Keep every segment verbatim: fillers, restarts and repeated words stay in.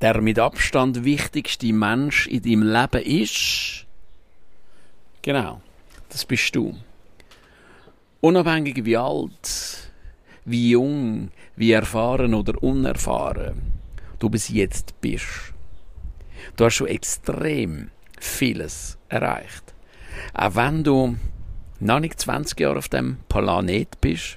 der mit Abstand wichtigste Mensch in deinem Leben ist, genau, das bist du. Unabhängig wie alt, wie jung, wie erfahren oder unerfahren du bis jetzt bist. Du hast schon extrem vieles erreicht. Auch wenn du noch nicht zwanzig Jahre auf dem Planet bist,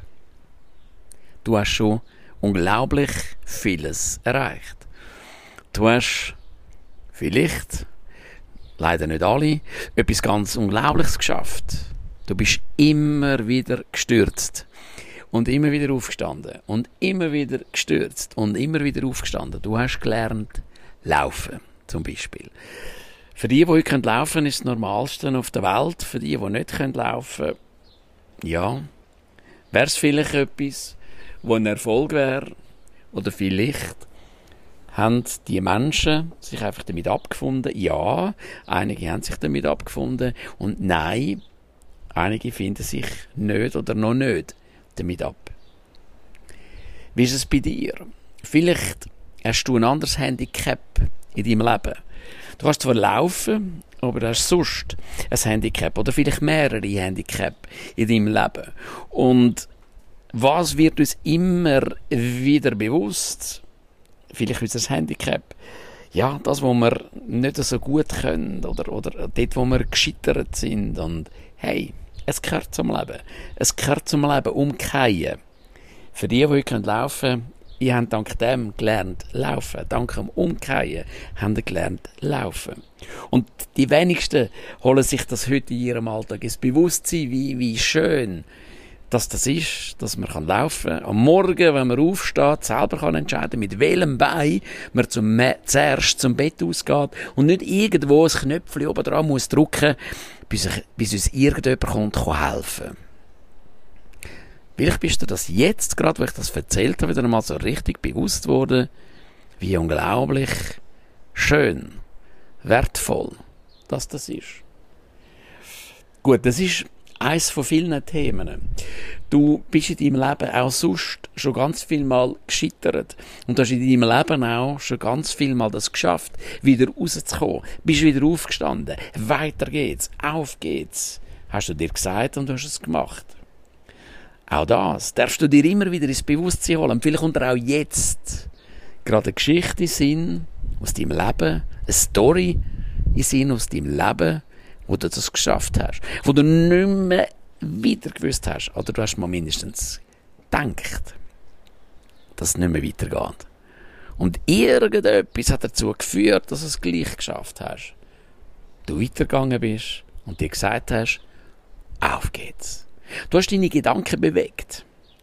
du hast schon unglaublich vieles erreicht. Du hast vielleicht, leider nicht alle, etwas ganz Unglaubliches geschafft. Du bist immer wieder gestürzt und immer wieder aufgestanden und immer wieder gestürzt und immer wieder aufgestanden. Du hast gelernt laufen, zum Beispiel. Für die, die heute laufen können, ist das Normalste auf der Welt. Für die, die nicht laufen können, ja, wäre es vielleicht etwas, wo ein Erfolg wäre. Oder vielleicht haben die Menschen sich einfach damit abgefunden. Ja, einige haben sich damit abgefunden. Und nein, einige finden sich nicht oder noch nicht damit ab. Wie ist es bei dir? Vielleicht hast du ein anderes Handicap in deinem Leben. Du kannst zwar laufen, aber du hast sonst ein Handicap oder vielleicht mehrere Handicap in deinem Leben. Und was wird uns immer wieder bewusst? Vielleicht unser Handicap. Ja, das, was wir nicht so gut können oder, oder dort, wo wir gescheitert sind. Und hey, es gehört zum Leben. Es gehört zum Leben umkehren. Für die, die heute laufen können, ihr habt dank dem gelernt laufen. Dank dem Umkehren haben ihr gelernt laufen. Und die wenigsten holen sich das heute in ihrem Alltag ins Bewusstsein, wie, wie schön dass das ist, dass man laufen kann. Am Morgen, wenn man aufsteht, selber kann entscheiden, mit welchem Bein man zum, zuerst zum Bett ausgeht und nicht irgendwo ein Knöpfchen oben dran muss drücken, bis, bis uns irgendjemand kommt, kann helfen. Vielleicht bist du das jetzt, gerade wo ich das erzählt habe, wieder einmal so richtig bewusst worden, wie unglaublich schön, wertvoll, dass das ist. Gut, das ist eines von vielen Themen. Du bist in deinem Leben auch sonst schon ganz viel Mal gescheitert. Und du hast in deinem Leben auch schon ganz viel Mal das geschafft, wieder rauszukommen. Bist wieder aufgestanden. Weiter geht's. Auf geht's. Hast du dir gesagt und du hast es gemacht. Auch das darfst du dir immer wieder ins Bewusstsein holen. Vielleicht kommt dir auch jetzt gerade eine Geschichte in Sinn aus deinem Leben, eine Story in Sinn aus deinem Leben, wo du das geschafft hast, wo du nicht mehr weiter gewusst hast, oder du hast mal mindestens gedacht, dass es nicht mehr weitergeht. Und irgendetwas hat dazu geführt, dass du es gleich geschafft hast. Du weitergegangen bist und dir gesagt hast, auf geht's. Du hast deine Gedanken bewegt.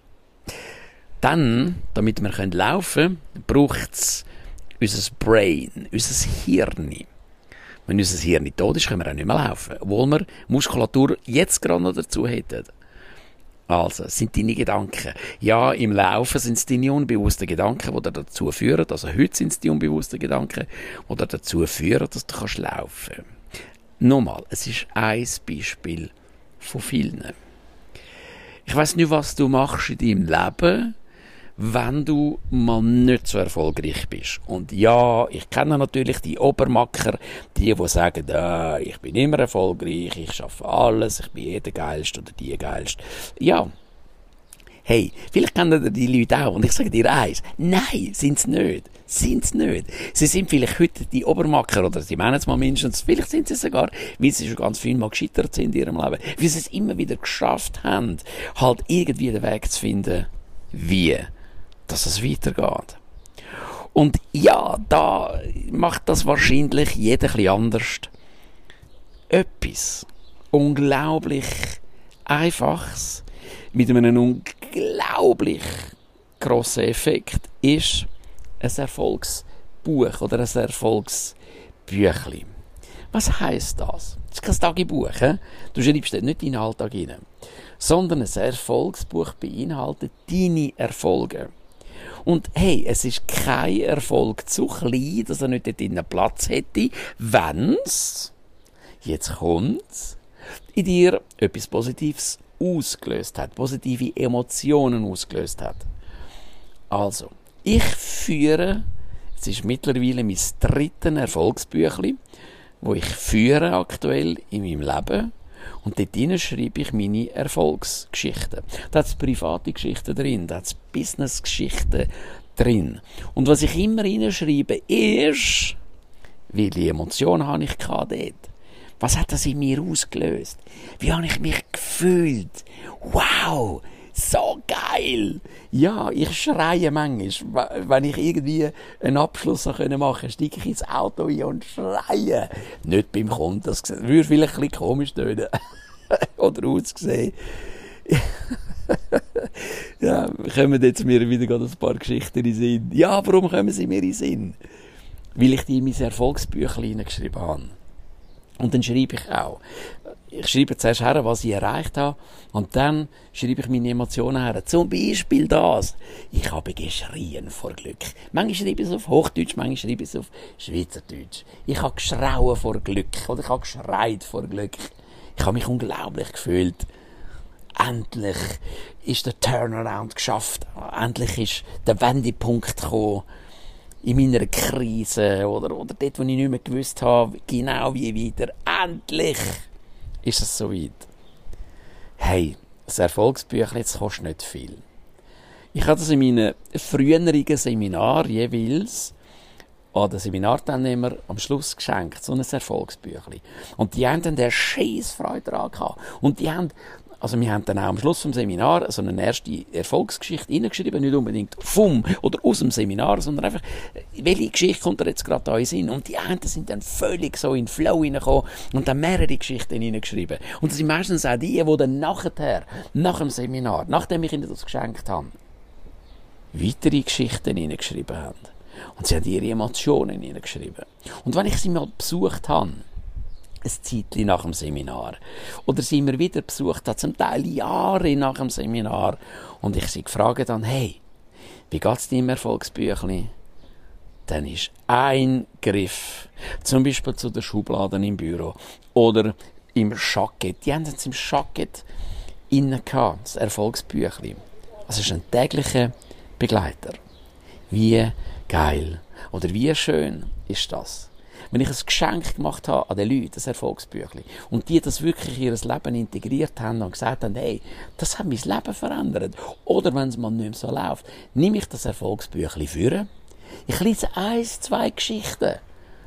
Dann, damit wir laufen können, braucht es unser Brain, unser Hirn. Wenn unser Hirn nicht tot ist, können wir auch nicht mehr laufen. Obwohl wir Muskulatur jetzt gerade noch dazu hätten. Also, es sind deine Gedanken. Ja, im Laufen sind es deine unbewussten Gedanken, die dazu führen, also heute sind es die unbewussten Gedanken, die dazu führen, dass du kannst laufen kannst. Nochmal, es ist ein Beispiel von vielen. Ich weiss nicht, was du machst in deinem Leben, wenn du mal nicht so erfolgreich bist. Und ja, ich kenne natürlich die Obermacker, die, die sagen, ah, ich bin immer erfolgreich, ich schaffe alles, ich bin jeder Geilste oder die Geilste. Ja, hey, vielleicht kennen die Leute auch. Und ich sage dir eins, nein, sind sie nicht. Sind sie nicht. Sie sind vielleicht heute die Obermacker, oder sie meinen es mal mindestens, vielleicht sind sie sogar, weil sie schon ganz viel mal gescheitert sind in ihrem Leben, weil sie es immer wieder geschafft haben, halt irgendwie den Weg zu finden, wie dass es weitergeht. Und ja, da macht das wahrscheinlich jeder ein bisschen anders. Etwas unglaublich Einfaches mit einem unglaublich grossen Effekt ist ein Erfolgsbuch oder ein Erfolgsbüchlein. Was heisst das? Das ist kein Tagebuch. He? Du schreibst nicht deinen Alltag rein, sondern ein Erfolgsbuch beinhaltet deine Erfolge. Und hey, es ist kein Erfolg zu klein, dass er nicht dort einen Platz hätte, wenn es, jetzt kommt's, in dir etwas Positives ausgelöst hat, positive Emotionen ausgelöst hat. Also, ich führe, jetzt Es ist mittlerweile mein drittes Erfolgsbüchlein, das ich führe aktuell in meinem Leben. Und dort drin schreibe ich meine Erfolgsgeschichten. Da hat es private Geschichten drin, da hat es Business-Geschichten drin. Und was ich immer reinschreibe, ist, welche Emotionen habe ich dort? Was hat das in mir ausgelöst? Wie habe ich mich gefühlt? Wow, so geil! Ja, ich schreie manchmal. Wenn ich irgendwie einen Abschluss machen konnte, steige ich ins Auto ein und schreie. Nicht beim Kunden, das würde vielleicht ein bisschen komisch tönen. Oder aussehen. Ja, kommen jetzt mir wieder ein paar Geschichten in den Sinn. Ja, warum kommen sie mir in den Sinn? Weil ich die in mein Erfolgsbüchlein hineingeschrieben habe. Und dann schreibe ich auch. Ich schreibe zuerst her, was ich erreicht habe, und dann schreibe ich meine Emotionen her. Zum Beispiel das. Ich habe geschrien vor Glück. Manchmal schreibe ich es auf Hochdeutsch, manchmal schreibe ich es auf Schweizerdeutsch. Ich habe geschrauen vor Glück, oder ich habe geschreit vor Glück. Ich habe mich unglaublich gefühlt. Endlich ist der Turnaround geschafft. Endlich ist der Wendepunkt gekommen in meiner Krise oder, oder dort, wo ich nicht mehr gewusst habe, genau wie weiter. Endlich ist es soweit. Hey, das Erfolgsbüchlein, das kostet nicht viel. Ich habe das in meinen früheren Seminaren jeweils an den Seminarteilnehmer am Schluss geschenkt, so ein Erfolgsbüchlein. Und die haben dann der Scheissfreude daran gehabt. Und die haben, also wir haben dann auch am Schluss vom Seminar so eine erste Erfolgsgeschichte reingeschrieben, nicht unbedingt vom oder aus dem Seminar, sondern einfach, welche Geschichte kommt da jetzt gerade da in Sinn? Und die einen sind dann völlig so in den Flow reingekommen und dann mehrere Geschichten reingeschrieben. Und das sind meistens auch die, die dann nachher, nach dem Seminar, nachdem ich ihnen das geschenkt habe, weitere Geschichten reingeschrieben haben. Und sie haben ihre Emotionen hineingeschrieben. Und wenn ich sie mal besucht habe, ein Zeitchen nach dem Seminar, oder sie immer wieder besucht habe, zum Teil Jahre nach dem Seminar, und ich sie gefragt habe, hey, wie geht es dir im Erfolgsbüchlein? Dann ist ein Griff, zum Beispiel zu den Schubladen im Büro, oder im Jackett. Die haben es im Jackett innen gehabt, das Erfolgsbüchlein. Also es ist ein täglicher Begleiter. Wie geil oder wie schön ist das, wenn ich ein Geschenk gemacht habe an den Leuten, das Erfolgsbüchlein, und die das wirklich in ihr Leben integriert haben und gesagt haben, hey, das hat mein Leben verändert. Oder wenn es mal nicht mehr so läuft, nehme ich das Erfolgsbüchlein vor, ich lese eins, zwei Geschichten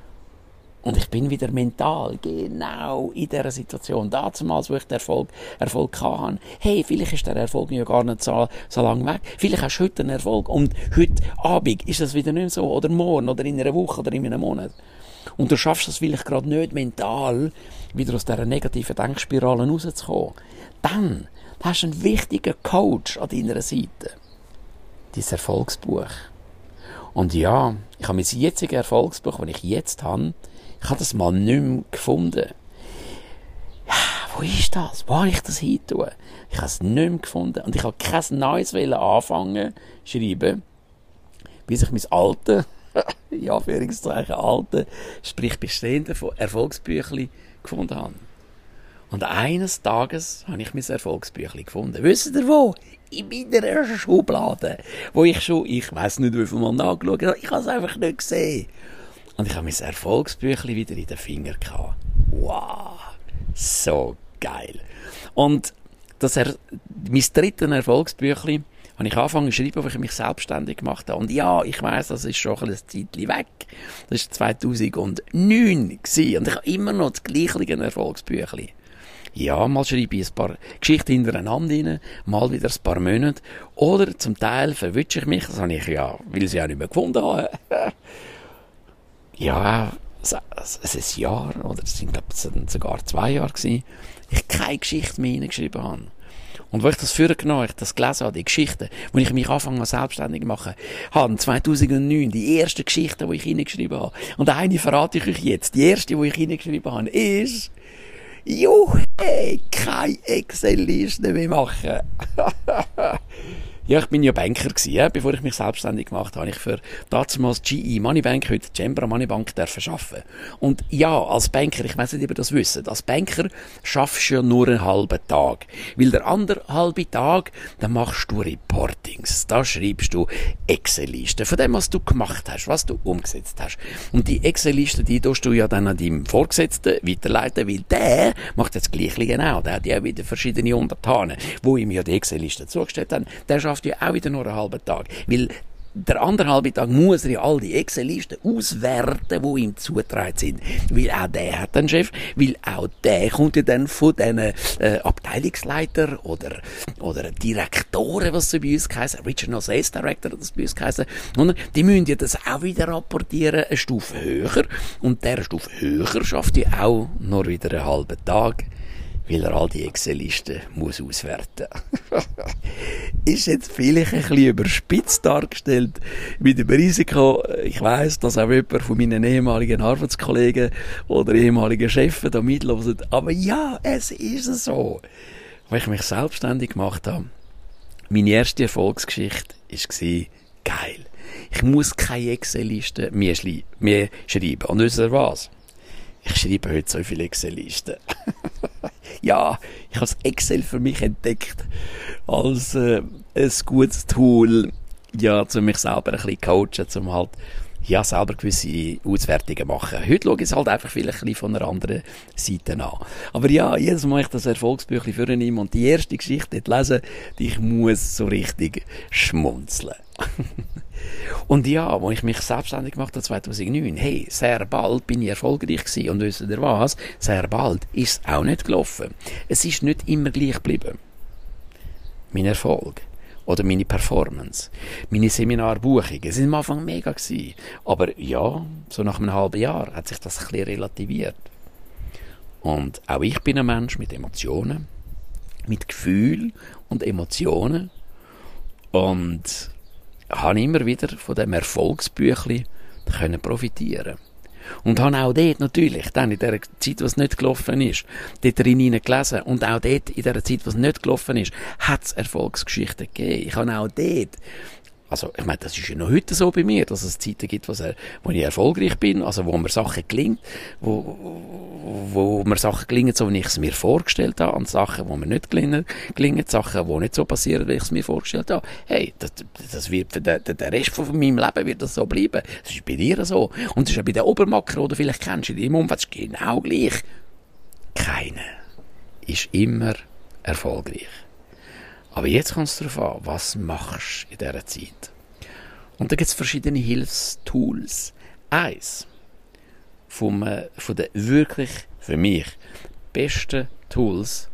und ich bin wieder mental genau in dieser Situation. Damals, wo ich den Erfolg, Erfolg hatte. Hey, vielleicht ist der Erfolg ja gar nicht so, so lange weg. Vielleicht hast du heute einen Erfolg und heute Abend ist das wieder nicht so. Oder morgen oder in einer Woche oder in einem Monat. Und du schaffst es vielleicht gerade nicht mental, wieder aus dieser negativen Denkspirale rauszukommen. Dann hast du einen wichtigen Coach an deiner Seite. Dein Erfolgsbuch. Und ja, ich habe mein jetziges Erfolgsbuch, das ich jetzt habe, ich habe das mal nicht mehr gefunden. Ja, wo ist das? Wo habe ich das hintun? Ich habe es nicht mehr gefunden. Und ich habe kein neues anfangen schreiben, bis ich mein alte, in Anführungszeichen alte, sprich bestehende Erfolgsbüchlein gefunden habe. Und eines Tages habe ich mein Erfolgsbüchlein gefunden. Wisst ihr wo? In meiner Schublade. Wo ich schon, ich weiss nicht, wie viel Mal nachgeschaut habe, ich habe es einfach nicht gesehen. Und ich habe mein Erfolgsbüchlein wieder in den Fingern gehabt. Wow, so geil. Und das er, mein drittes Erfolgsbüchlein habe ich angefangen zu schreiben, als ich mich selbstständig gemacht habe. Und ja, ich weiss, das ist schon ein Zeitchen weg. Das war zweitausendneun gewesen. Und ich habe immer noch das gleiche Erfolgsbüchlein. Ja, mal schreibe ich ein paar Geschichten hintereinander rein, mal wieder ein paar Monate. Oder zum Teil verwünsche ich mich, das habe ich ja, weil ich sie auch nicht mehr gefunden habe. Ja, es ist ein Jahr, oder es sind, glaube ich, sogar zwei Jahre gewesen, ich keine Geschichte mehr hineingeschrieben habe. Und wo ich das vorgenommen habe, ich das gelesen habe, die Geschichten, wo ich mich anfangen selbstständig machen habe, zweitausendneun, die ersten Geschichten, die ich hineingeschrieben habe. Und eine verrate ich euch jetzt. Die erste, die ich hineingeschrieben habe, ist, juhu, keine Excel-Liste mehr machen. Ja, ich bin ja Banker gewesen, ja. Bevor ich mich selbstständig gemacht habe, habe ich für damals G E Moneybank, heute Cembra Moneybank, dürfen arbeiten. Und ja, als Banker, ich weiss nicht, ob ihr das wisst, als Banker schaffst du ja nur einen halben Tag. Weil der andere halbe Tag, da machst du Reportings, da schreibst du Excel-Listen von dem, was du gemacht hast, was du umgesetzt hast. Und die Excel-Listen, die tust du ja dann an deinem Vorgesetzten weiterleiten, weil der macht jetzt gleich genau, der hat ja wieder verschiedene Untertanen, wo ihm ja die Excel-Listen zugestellt haben, der schafft ja auch wieder nur einen halben Tag. Weil der andere halbe Tag muss er ja all die Excel-Listen auswerten, die ihm zugetragen sind. Weil auch der hat einen Chef, weil auch der kommt ja dann von diesen äh, Abteilungsleitern oder, oder Direktoren, was so bei uns heissen, Regional Sales Director, das bei uns heissen, und die müssen ja das auch wieder rapportieren, eine Stufe höher. Und der Stufe höher schafft ja auch nur wieder einen halben Tag, weil er all die Excel-Listen muss auswerten. Ist jetzt vielleicht ein bisschen überspitzt dargestellt mit dem Risiko. Ich weiss, dass auch jemand von meinen ehemaligen Arbeitskollegen oder ehemaligen Chefs da mithört. Aber ja, es ist so. Als ich mich selbstständig gemacht habe, meine erste Erfolgsgeschichte war geil. Ich muss keine Excel-Listen mehr, schli- mehr schreiben. Und wisst ihr was? Ich schreibe heute so viele Excel-Listen. Ja, ich habe das Excel für mich entdeckt als äh, ein gutes Tool, ja, um mich selber ein bisschen coachen, um halt, ja, selber gewisse Auswertungen machen. Heute schaue ich es halt einfach vielleicht ein bisschen von einer anderen Seite an. Aber ja, jedes Mal ich das Erfolgsbüchlein vornehme und die erste Geschichte dort lese, ich muss so richtig schmunzeln. Und ja, als ich mich selbstständig gemacht habe, zweitausendneun, hey, sehr bald bin ich erfolgreich gewesen. Und wisst ihr was? Sehr bald ist es auch nicht gelaufen. Es ist nicht immer gleich geblieben. Mein Erfolg. Oder meine Performance. Meine Seminarbuchungen. Sie waren am Anfang mega gewesen. Aber ja, so nach einem halben Jahr hat sich das ein bisschen relativiert. Und auch ich bin ein Mensch mit Emotionen. Mit Gefühl und Emotionen. Und habe immer wieder von dem Erfolgsbüchlein können profitieren. Und habe auch dort natürlich, dann in der Zeit, was nicht gelaufen ist, dort drin gelesen. Und auch dort, in der Zeit, was nicht gelaufen ist, hat es Erfolgsgeschichten gegeben. Ich habe auch dort, also ich meine, das ist ja noch heute so bei mir, dass es Zeiten gibt, wo ich erfolgreich bin, also wo mir Sachen gelingen, wo, wo mir Sachen gelingen, so wie ich es mir vorgestellt habe, und Sachen, wo mir nicht gelingen, gelingen Sachen, die nicht so passieren, wie ich es mir vorgestellt habe. Hey, das, das wird für den, den Rest von meinem Leben wird das so bleiben. Das ist bei dir so. Und das ist auch bei den Obermacker, oder vielleicht kennst du in deinem Umfeld, das ist genau gleich. Keiner ist immer erfolgreich. Aber jetzt kommt es darauf an, was machst du in dieser Zeit. Und da gibt es verschiedene Hilfstools. Eins vom, äh, von den wirklich, für mich, besten Tools,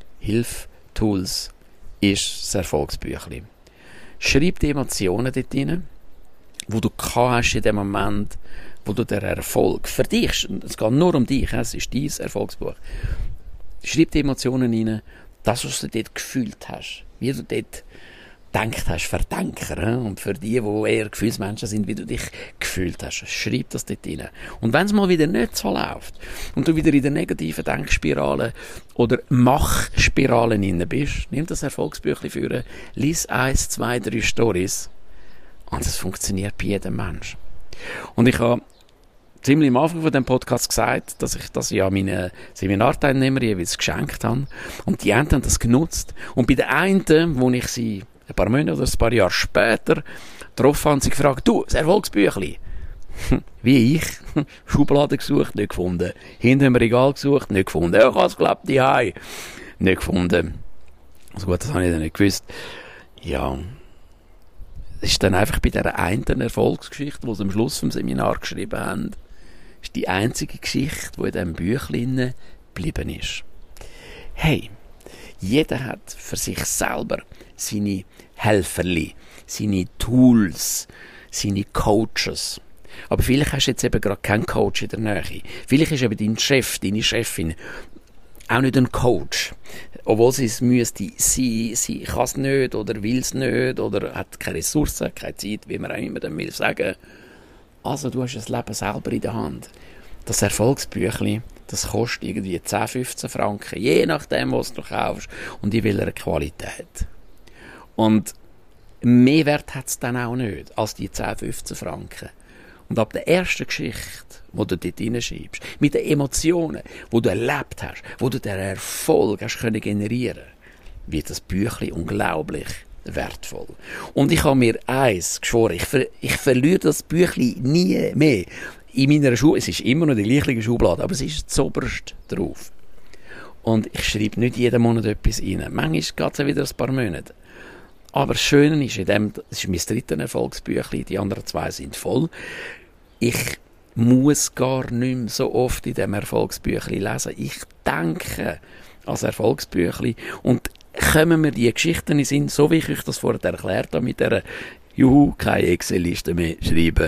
Hilftools, ist das Erfolgsbüchlein. Schreib die Emotionen dort rein, wo du hast in dem Moment, wo du den Erfolg für dich, es geht nur um dich, es ist dein Erfolgsbuch. Schreib die Emotionen rein, das, was du dort gefühlt hast, wie du dort gedacht hast, für Denker, und für die, die eher Gefühlsmenschen sind, wie du dich gefühlt hast. Schreib das dort rein. Und wenn es mal wieder nicht so läuft und du wieder in der negativen Denkspirale oder Machspirale drin bist, nimm das Erfolgsbüchlein für, lies eins, zwei, drei Storys und es funktioniert bei jedem Menschen. Und ich habe ziemlich am Anfang von dem Podcast gesagt, dass ich das ja meinen Seminarteilnehmern jeweils geschenkt habe. Und die einen haben das genutzt. Und bei den einen, wo ich sie ein paar Monate oder ein paar Jahre später getroffen habe, sie gefragt, du, das Erfolgsbüchlein. Wie ich. Schublade gesucht, nicht gefunden. Hinter dem Regal gesucht, nicht gefunden. Ich habe es geglaubt, die Hause. Nicht gefunden. Also gut, das habe ich dann nicht gewusst. Ja. Es ist dann einfach bei dieser einen Erfolgsgeschichte, die sie am Schluss vom Seminar geschrieben haben, ist die einzige Geschichte, die in diesem Büchlein geblieben ist. Hey, jeder hat für sich selber seine Helferli, seine Tools, seine Coaches. Aber vielleicht hast du jetzt eben gerade keinen Coach in der Nähe. Vielleicht ist eben dein Chef, deine Chefin auch nicht ein Coach. Obwohl sie es müsste sein, sie kann es nicht oder will es nicht oder hat keine Ressourcen, keine Zeit, wie man auch immer dann will sagen. Also du hast das Leben selber in der Hand. Das Erfolgsbüchlein, das kostet irgendwie zehn, fünfzehn Franken, je nachdem, was du kaufst und in welcher Qualität. Und mehr Wert hat es dann auch nicht als die zehn, fünfzehn Franken. Und ab der ersten Geschichte, die du dort hineinschreibst, mit den Emotionen, die du erlebt hast, wo du den Erfolg hast können generieren, wird das Büchlein unglaublich wertvoll. Und ich habe mir eins geschworen, ich, ver ich verliere das Büchlein nie mehr. In meiner Schublade, es ist immer noch die gleiche Schublade, aber es ist zuoberst drauf. Und ich schreibe nicht jeden Monat etwas rein. Manchmal geht es wieder ein paar Monate. Aber das Schöne ist, in dem, das ist mein drittes Erfolgsbüchlein, die anderen zwei sind voll. Ich muss gar nicht mehr so oft in diesem Erfolgsbüchlein lesen. Ich denke als Erfolgsbüchlein und kommen mir die Geschichten in den Sinn, so wie ich euch das vorher erklärt habe, mit der Juhu, keine Excel-Liste mehr schreiben.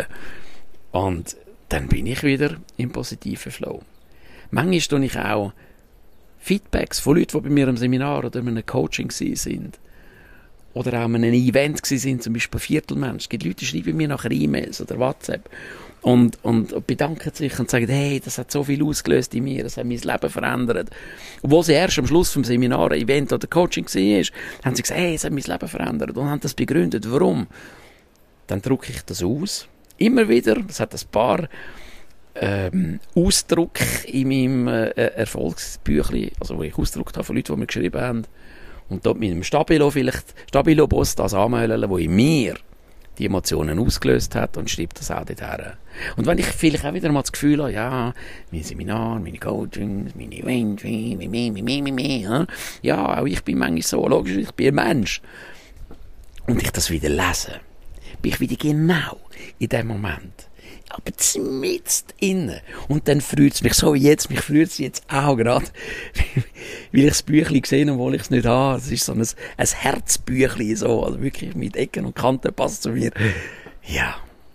Und dann bin ich wieder im positiven Flow. Manchmal tue ich auch Feedbacks von Leuten, die bei mir im Seminar oder in einem Coaching sind. Oder auch in einem Event waren, zum Beispiel Viertelmensch. Es gibt Leute, die schreiben mir nachher E-Mails oder WhatsApp und, und, und bedanken sich und sagen, hey, das hat so viel ausgelöst in mir, das hat mein Leben verändert. Obwohl sie erst am Schluss vom Seminar, Event oder Coaching war, haben sie gesagt, hey, das hat mein Leben verändert und haben das begründet. Warum? Dann drucke ich das aus. Immer wieder, das hat ein paar ähm, Ausdruck in meinem äh, Erfolgsbüchlein, also wo ich ausgedruckt habe von Leuten, die mir geschrieben haben. Und dort mit einem Stabilo vielleicht, Stabilo-Boss das anmelden, der in mir die Emotionen ausgelöst hat und schreibt das auch dort her. Und wenn ich vielleicht auch wieder mal das Gefühl habe, ja, mein Seminar, meine Coachings, meine Events, mi, mi, mi, mi, mi, mi, ja, auch ich bin manchmal so, logisch, ich bin ein Mensch. Und ich das wieder lese, bin ich wieder genau in dem Moment. Aber zumindest innen. Und dann freut es mich so wie jetzt, mich freut es jetzt auch gerade, weil ich das Büchlein gesehen habe, obwohl ich es nicht habe. Es ist so ein, ein Herzbüchlein, so, also wirklich mit Ecken und Kanten, passt zu mir. Ja,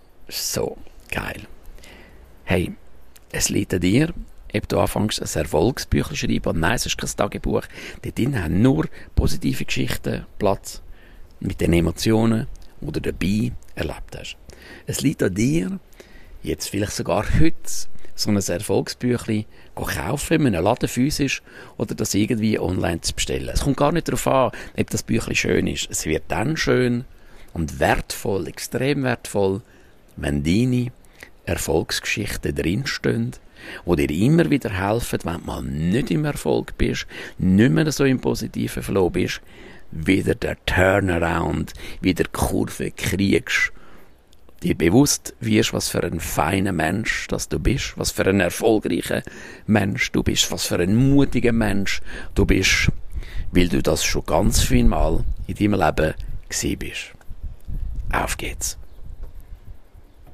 so geil. Hey, es liegt an dir, ob du anfängst, ein Erfolgsbüchlein zu schreiben. Nein, es ist kein Tagebuch. Dort drin haben nur positive Geschichten Platz mit den Emotionen, die du dabei erlebt hast. Es liegt an dir, jetzt vielleicht sogar heute so ein Erfolgsbüchlein kaufen, in einem Laden physisch oder das irgendwie online zu bestellen. Es kommt gar nicht darauf an, ob das Büchlein schön ist. Es wird dann schön und wertvoll, extrem wertvoll, wenn deine Erfolgsgeschichten drinstehen, die dir immer wieder helfen, wenn du mal nicht im Erfolg bist, nicht mehr so im positiven Flow bist, wieder der Turnaround, wieder die Kurve kriegst, dir bewusst wirst, was für ein feiner Mensch das du bist, was für ein erfolgreicher Mensch du bist, was für ein mutiger Mensch du bist, weil du das schon ganz viel Mal in deinem Leben gesehen bist. Auf geht's!